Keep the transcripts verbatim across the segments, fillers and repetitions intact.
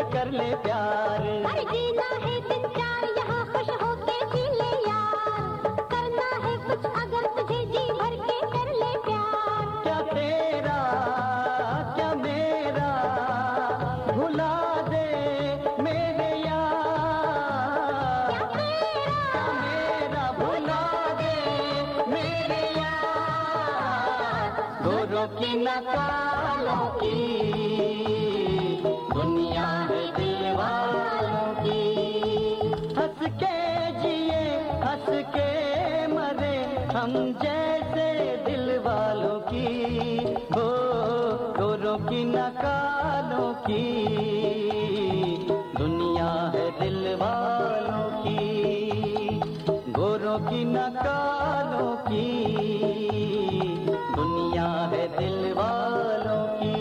कर ले प्यार। अरे जीना है दिन चार यहाँ खुश होके जी ले यार, करना है कुछ अगर तुझे जी भर के कर ले प्यार। क्या तेरा क्या मेरा भुला दे मेरे यार, क्या मेरा भुला दे मेरे यार। गोरों की न कालों की दुनिया है दिल वालों की, हंस के जिए हंस के मरे हम जैसे दिल वालों की। हो गोरों की न कालों की दुनिया है दिल वालों की, गोरों की न कालों की दुनिया है दिल वालों की।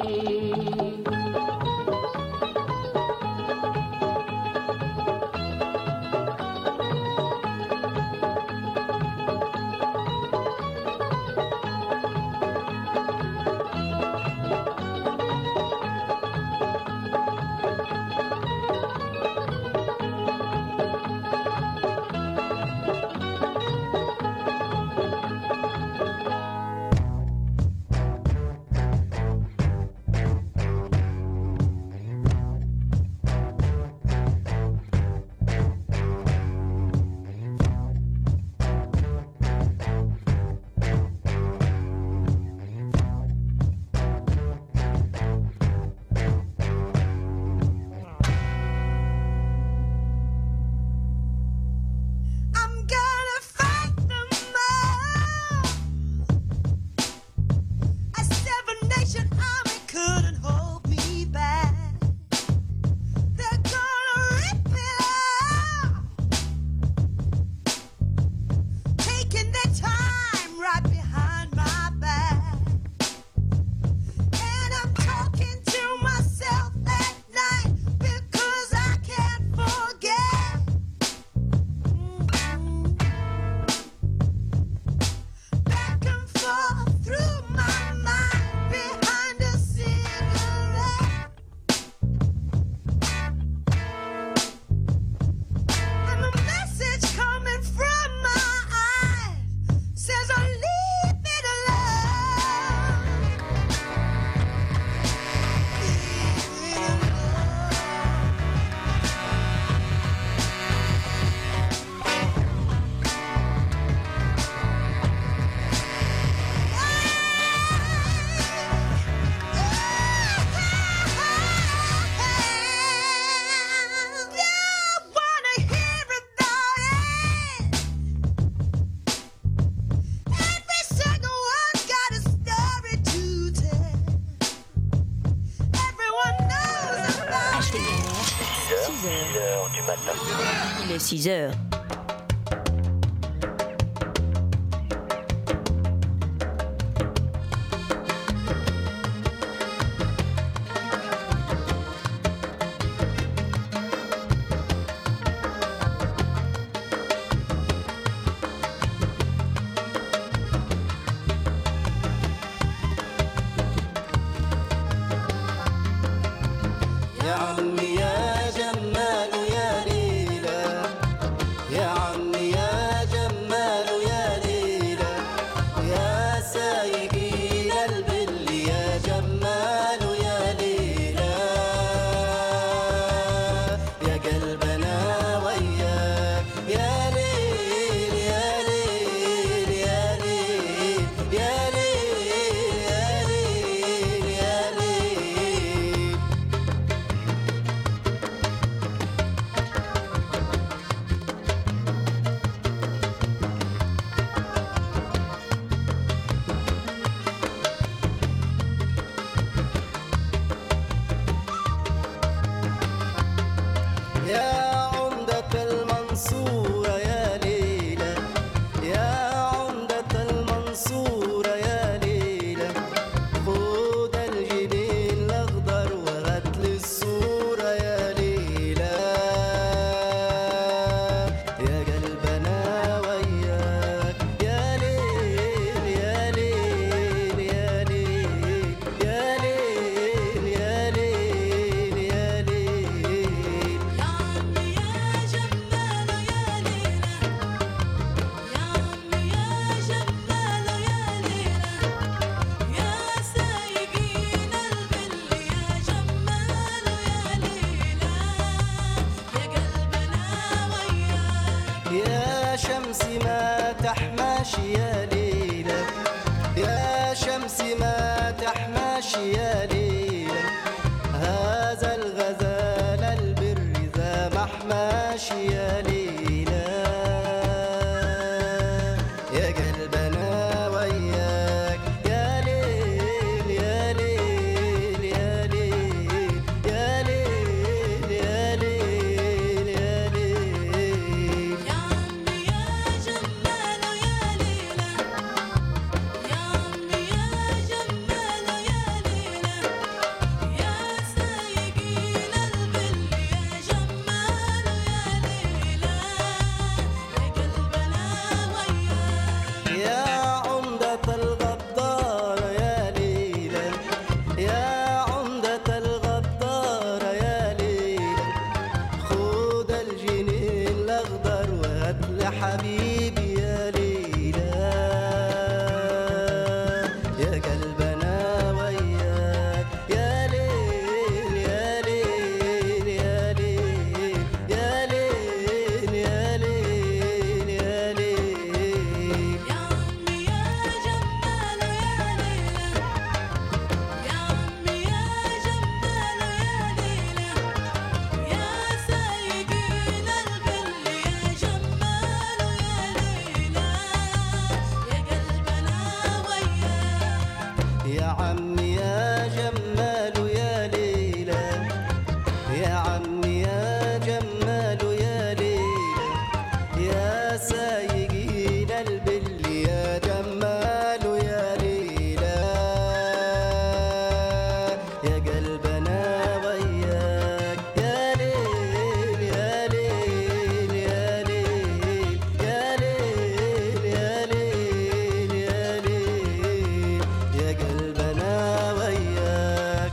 six heures. شمس ما تحماشي يا ليلى يا شمس ما تحماشي يا ليلى هذا الغزال البر ذا محماشي يا ليلى يا قلبنا وياك يا ليل يا ليل يا ليل يا ليل يا ليل يا ليل يا عمي يا جمال يا ليلى يا عمي يا جمال يا ليلى يا سايقين البل يا جمال يا ليلى يا قلبنا وياك يا عمدة الغدار يا ليلى يا عمدة الغدار يا ليلى خود الجنين الأخضر وهات لحبيبي يا ليلى يا قلبنا وياك يا ليل يا ليل يا ليل يا ليل يا ليل يا ليل يا عمي يا جمال يا ليلى يا عمي يا جمال يا ليلى يا سايقين البل يا جمال يا ليلى يا قلبنا وياك يا عمي يا جمال يا ليلى يا عمي يا جمال يا ليلى يا سايقين البل يا جمال يا ليلى يا قلبنا وياك يا ليل يا ليل يا ليل يا ليل يا ليل يا ليل يا قلبنا وياك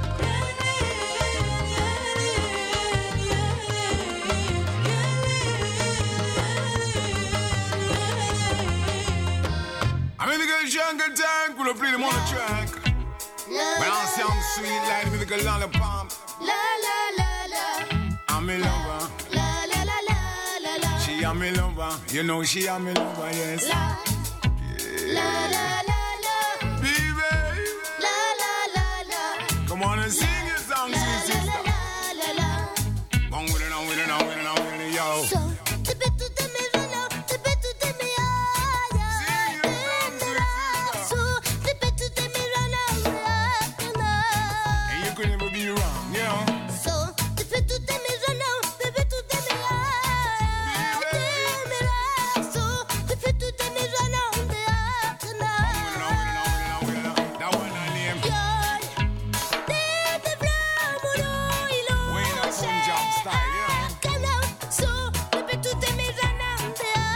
I'm in the girl jungle tank, we'll play them on the track. When I sound sweet like me, the girl lollipop. La la la la I'm in lover, la la la la la la she am me lover. You know she am me lover, yes. la la la la la Baby, la la la la come on and sing your song, la sweet la sister. la la Go with it, on with it, on with it, on with it, yo. So the bit to the me run out, the bit to the me ah Sing your song, sweet so sister. the bit to the me run out And you could never be wrong, you know. so the bit to the me run out, the bit to the me ah so the bit to the me run out Go with it, on with it, on with it, on with it. That one I name. Wayne up Punjab style, you know. So the bit to the me run out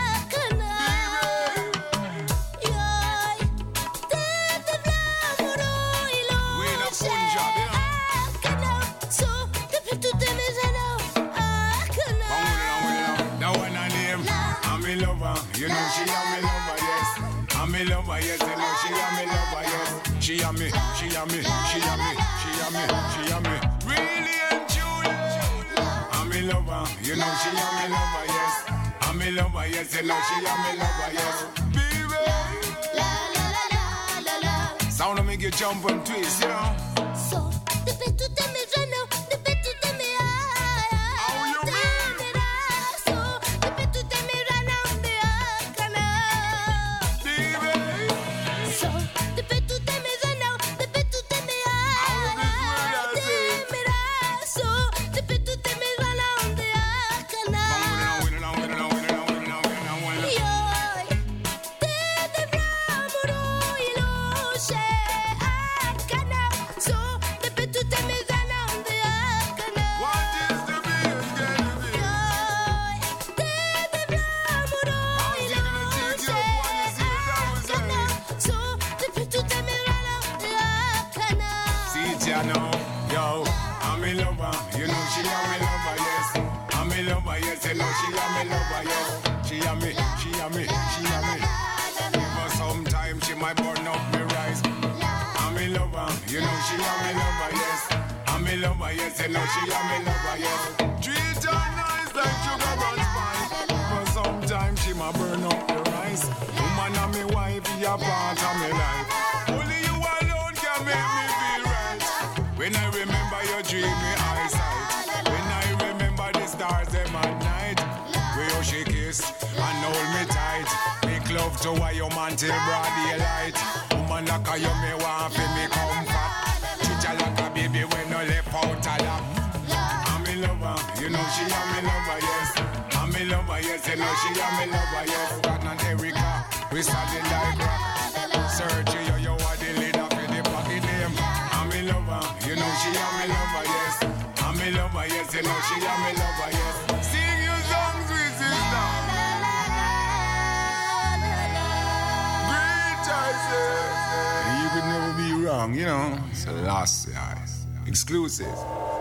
Wayne up Punjab, you know. So the bit to the me run out Go with it, on with it, on. That one I name. I'm in lover, you know she am me lover, yes. I'm in lover, yes, you know she am me lover, yes. She am me, she am me, she am me, she am me, she am me. Really and truly. I'm in lover, you know she am me lover, yes. I'm in lover, yes, you know she am me lover, yes. Baby, la la la la la la. sound of make you jump and twist, you know. So the bit to the me run out, the bit to the me ah. How you mean? So the bit to the me run out the ah. Baby, So the bit to the me run out, the bit to the me ah. So the bit to the me run out the ah. with it, on with it, on with it, on with it, on with it, on with it, on with it. Yoy, te de bramuro iloshe akana. So the bit to the me run out the akana. What is the big gonna be? Yoy, te de bramuro iloshe akana. So the bit to the me run out the akana. See it, you know, yo, I'm in lover, you know she am me lover, yes. I'm in lover, yes, you know she am me lover, yes. She am me, she am me, she am me. But sometimes she might burn up me rice. I'm in lover, you know she am me lover, yes. I'm in lover, yes, you know she am me lover, yes. Treat her nice like sugar and spice. But sometimes she might burn up me be a part of my life. Only you alone can make me feel right. When I remember your dreamy eyesight, when I remember the stars them at night, where you she kiss and hold me tight, make love to a your man till broad daylight. Woman like a you me want for me comfort, treat you like a baby when no left out a lap. I'm in love her, you know she am in love her, yes. I'm in love her, yes, you know she am in love her, yes. God and Erica, we solid like rock. Sergio, you, you are the leader for the party name. I'm in love her, you know she am in love her, yes. I'm in love her, yes, you know she am in love her, yes. Sing your songs, sweet sister. Great choices. And you could never be wrong, you know. It's a lost eyes. Exclusive.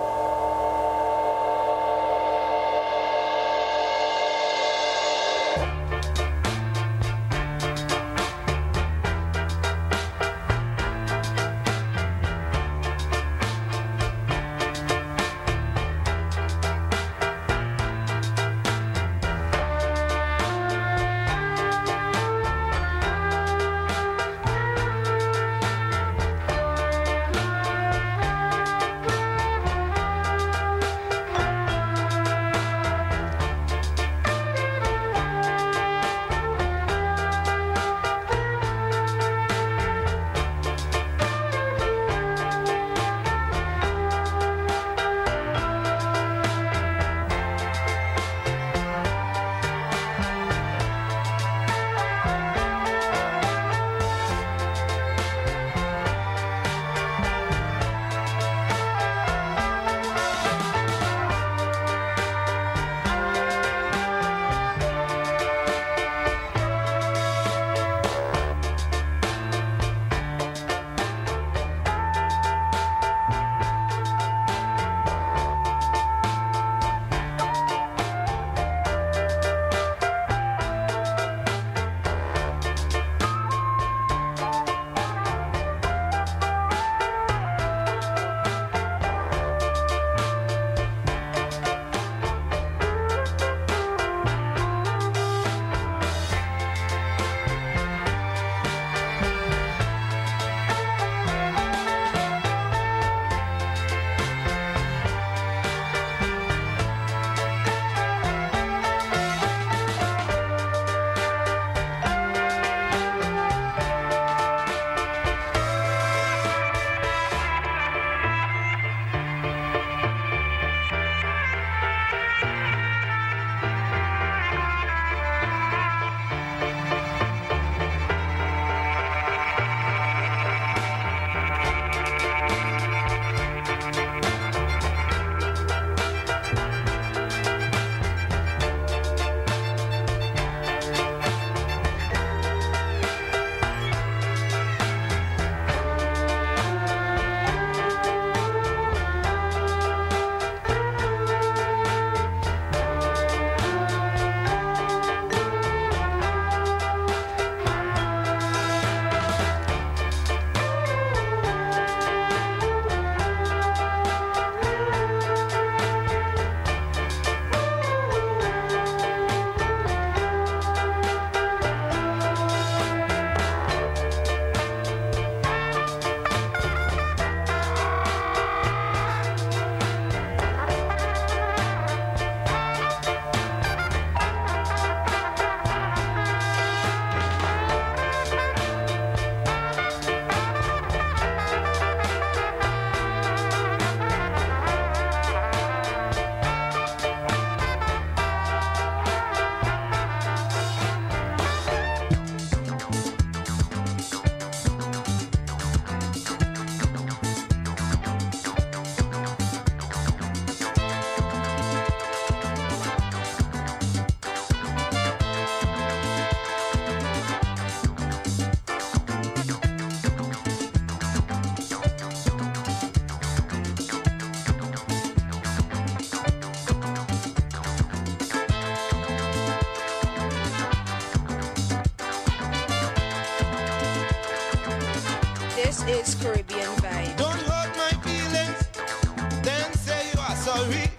It's Caribbean vibe. Don't hurt my feelings, then say you are sorry.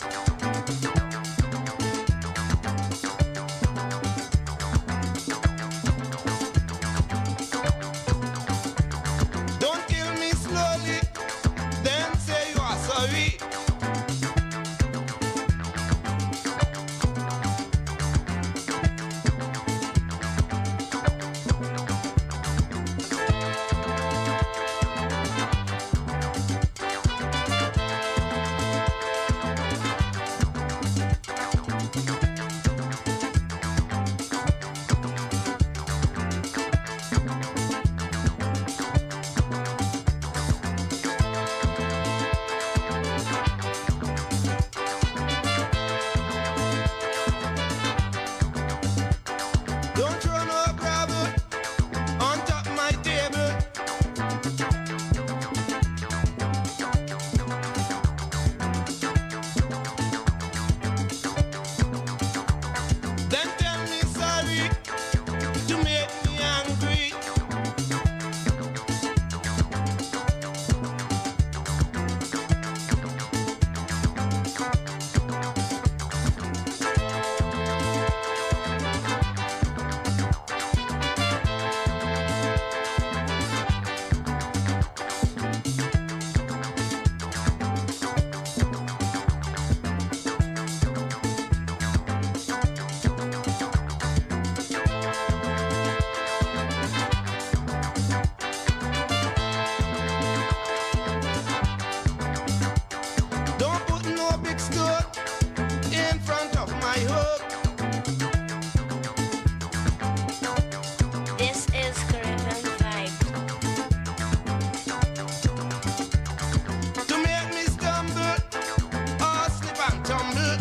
tumble.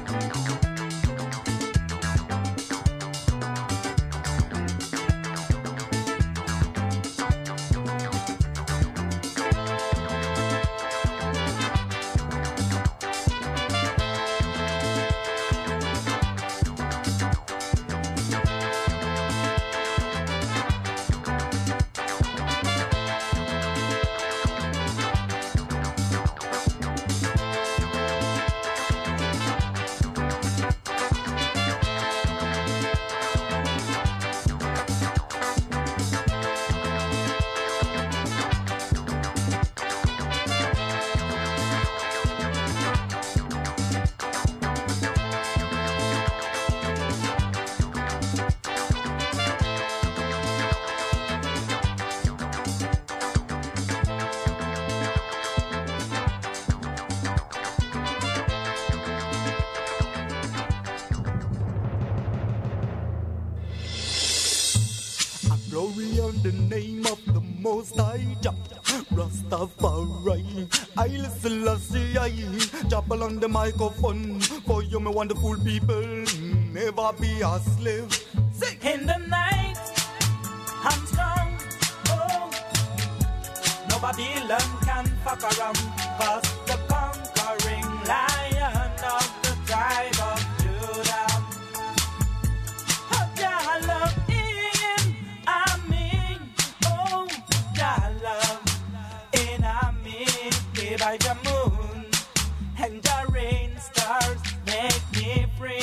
Glory on the name of the Most High Jah, Rastafari, Haile Selassie, Chapel on the microphone for you, my wonderful people. Never be a slave. Sing. In the night, I'm strong. Oh, no Babylon can fuck around. Cause the conquering lion of the tribe of Judah. Oh, Jah love in Amin. Oh, Jah love in Amin. By the moon and the rain stars make me free.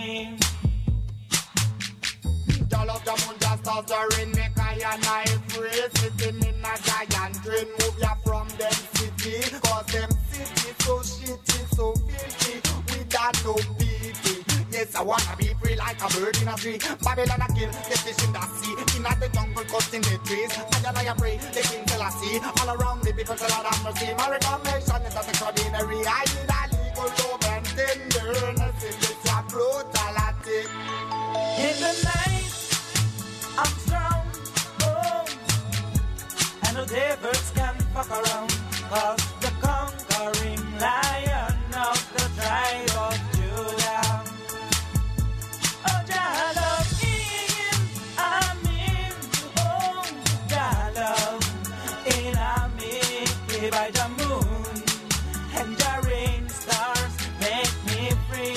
Jah love the moon, just stars the rain, make I and I free. Sitting in a giant train, move ya from them city. Cause them city so shitty, so filthy, without no pity. Yes, I wanna be free like a bird in a tree. Babylon a kill, the fish in the sea. In a the jungle, cut in the trees. I and I pray, the king Selassie. All around the people tell them mercy. My reclamation is not extraordinary. I need a legal love and tenderness. It's a brutality. In the night, I'm strong, oh, and no devils can fuck around. Cause the conquering lion of the tribe of Judah. Oh, Jah love in Amin. Oh, Jah love in Amin. By the moon and the rain stars make me free.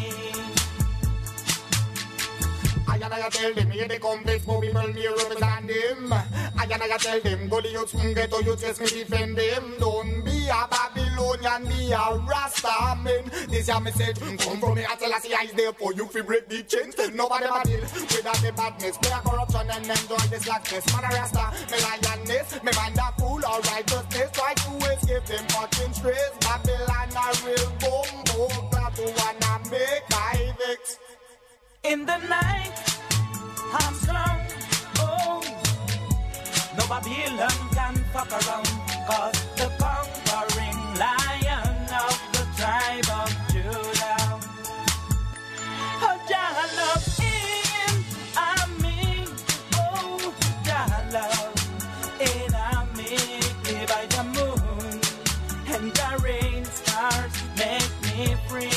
I and I tell them, here they come, Facebook people, me represent them. I and I tell them, go to youths, get to youths, yes, me defend them. Don't be a Babylonian, be a Rasta man. This your message, come from me, I tell us, the eyes there for you, fi break the chains. Nobody ma deal without the badness, play a corruption and enjoy the slackness. Man a Rasta, me lioness, me mind a fool, or righteousness. Try to escape them fucking strays. Babylon a real bumbo, glad to wanna make I vex. In the night, I'm strong, oh, no Babylon can fuck around. Cause the conquering lion of the tribe of Judah. Oh, Jah love in Amin. Oh, Jah love in Amin. By the moon and the rain stars make me free.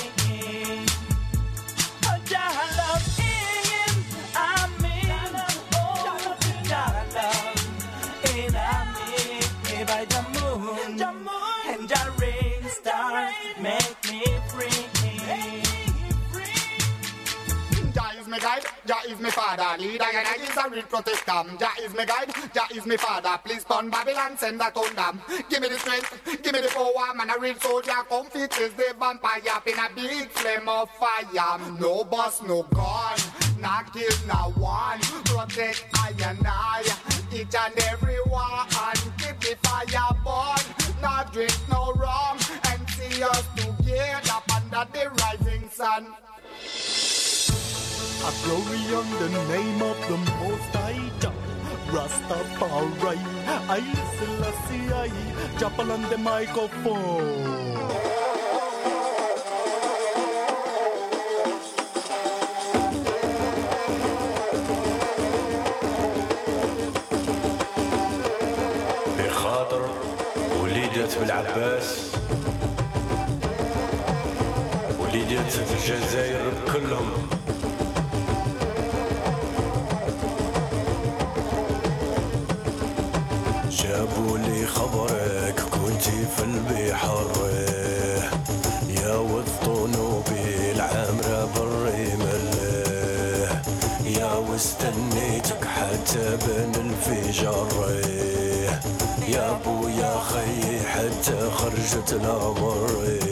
By the moon, and the rain stars make me free. Jah is my guide, Jah is my father. Leader and I is a real protector. Jah is my guide, Jah is my father. Please turn Babylon, send that on them. Give me the strength, give me the power. Man, a real soldier, come fit is the vampire. In a big flame of fire. No boss, no gun, not kill, no one. Protect I and I, each and every one. Keep the fire burn, not drink no rum. And see us together under the rising sun. A glory on the name of the Most High Jah, Rastafari, Haile Selassie, Chapel on the microphone. بخاطر وليدة بالعباس ديال الجزائر كلهم. جابوا لي خبرك كنتي في البحر يا وسطونو بالعمرة بالرمل يا واستنيتك حتى بان الفجر يا بويا خي حتى خرجت الامر.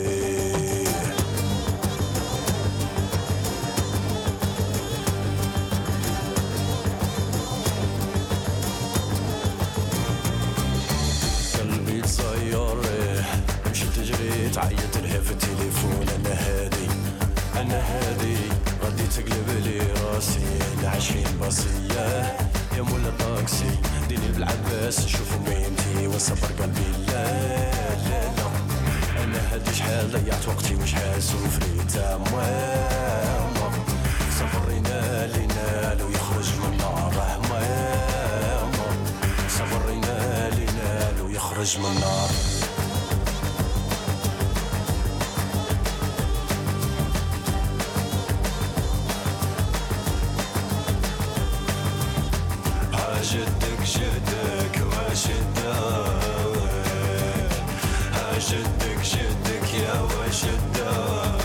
قلبي تصير مشيت تجري تعيط لها في التليفون انا هادي انا هادي غادي تقلب لي راسي عشرين باصية يا مولا طاكسي ديني بالعباس نشوفو ميمتي وصبر قلبي لا لا لا انا هادي شحال ضيعت وقتي وشحال سوفريت ماما صبرينا لينا لو يخرج من النار ماما صبرينا لينا لو يخرج من النار. جدك جدك وشدك جدك جدك يا وشدك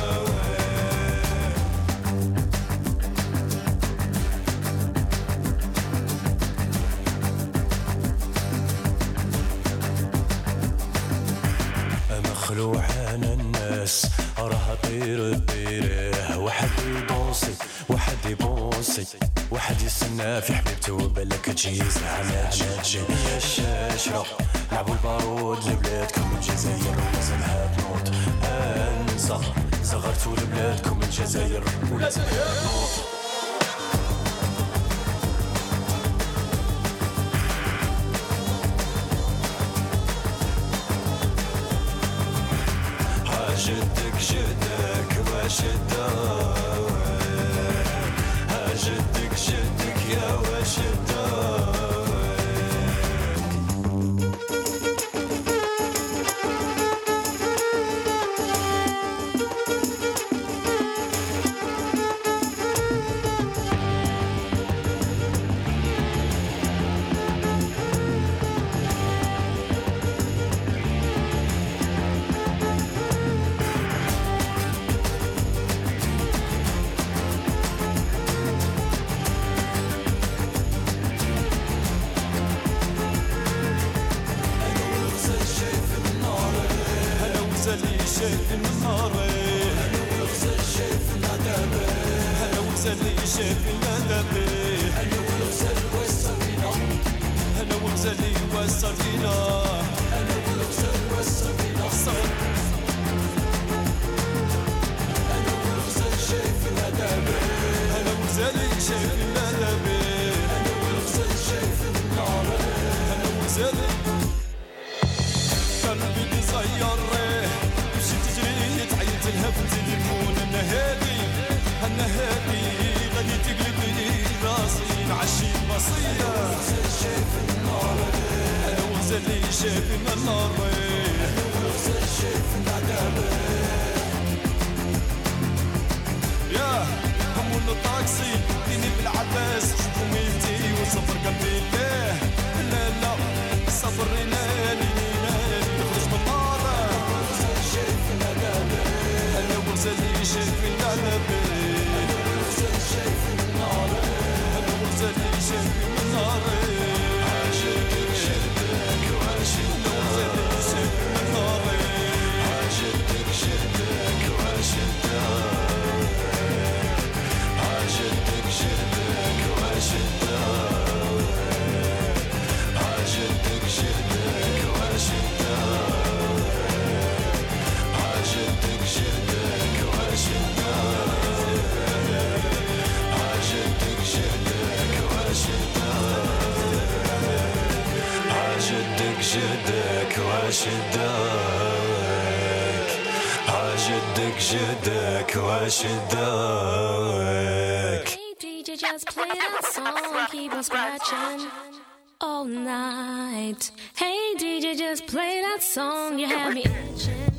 مخلوع عن الناس راه طير طيره واحد يبوسي واحد يبوسي واحد يستنى في حبيبته وبالك تجي زعما تجي يا الشاشرة لعبوا البارود لبلادكم الجزائر ولازمها تنوض انسى صغرتوا لبلادكم الجزائر ولازمها تنوض. جدك جدك وشدك جدك جدك يا وشدك شايف النهار انا وغزل شايف العذاب انا وغزل شايف العذاب انا وغزل وصلينا انا وغزل وصلينا انا وغزل وصلينا انا وغزل شايف العذاب انا وغزل شايف العذاب انا وغزل شايف النار انا وغزل قلبي تصير تجري تعيط لها في التليفون انا هادي انا هادي غادي تقلب لي راسي نعشي بصيه انا وغزل شايف النار انا وغزل شايف النار انا وغزل شايف العذاب يا همون الطاكسي ديني بالعباس شوفو ميتي وصفر قلبي ليه لا لا صبرينا لينا نخرج من النار أنا وغزل شايف العذاب أنا وغزل شايف النار أنا وغزل شايف النار عاشقك شدك وعشقك شايف النار عاشقك شدك وعشقك عاشقك شدك وعشقك عاشقك شدك وعشقك عاشقك شدك وعشقك عاشقك شدك وعشقك عاشقك شدك وعشقك عاشقك شدك وعشقك. Hey D J, just play that song, keep on scratching all night. Hey D J, just play that song, you have me itching.